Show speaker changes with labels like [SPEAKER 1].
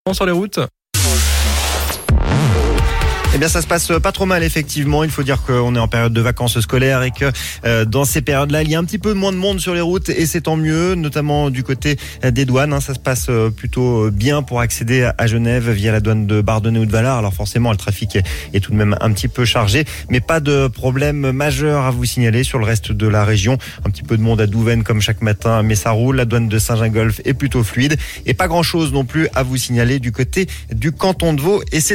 [SPEAKER 1] sur les routes.
[SPEAKER 2] Eh bien, ça se passe pas trop mal, effectivement. Il faut dire qu'on est en période de vacances scolaires et que dans ces périodes-là, il y a un petit peu moins de monde sur les routes et c'est tant mieux, notamment du côté des douanes. Ça se passe plutôt bien pour accéder à Genève via la douane de Bardonnay ou de Vallard. Alors forcément, le trafic est tout de même un petit peu chargé, mais pas de problème majeur à vous signaler sur le reste de la région. Un petit peu de monde à Douvaine comme chaque matin, mais ça roule. La douane de Saint-Gingolph est plutôt fluide et pas grand-chose non plus à vous signaler du côté du canton de Vaud. Et c'est